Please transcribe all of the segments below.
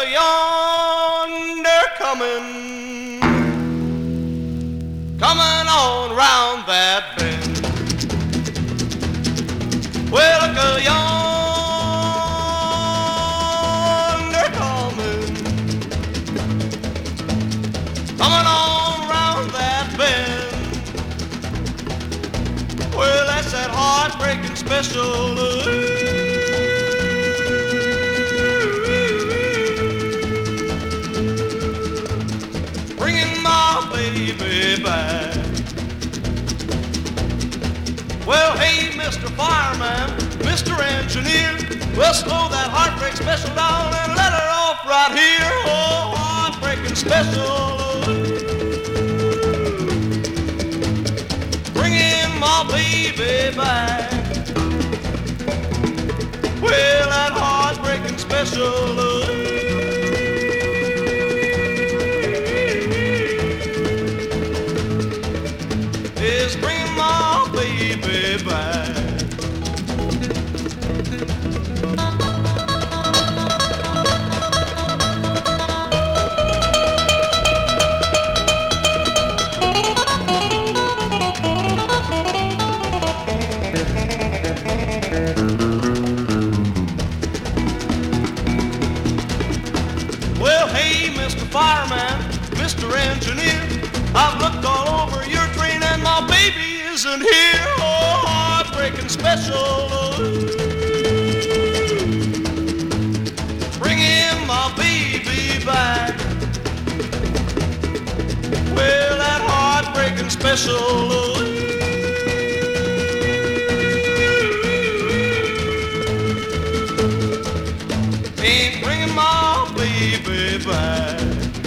yonder coming on round that bend. Well, look yonder coming on round that bend. Well, that's that heartbreaking special. Bringing my baby back. Well, hey, Mr. Fireman, Mr. Engineer, we'll slow that heartbreak special down and let her off right here. Oh, heartbreaking special. Bringing my baby back. Well, that heartbreaking special. Is bringing my baby back. Well, hey, Mr. Fireman, Mr. Engineer, I've looked all over your train and my baby isn't here. Oh, heartbreaking special. Bringing my baby back. Well, that heartbreaking special. Ain't bringing my baby back.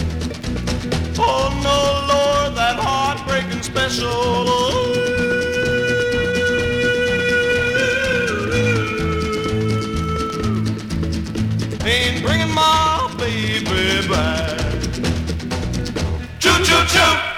Oh no, Lord, that heartbreaking special. Ain't bringing my baby back. Choo choo choo.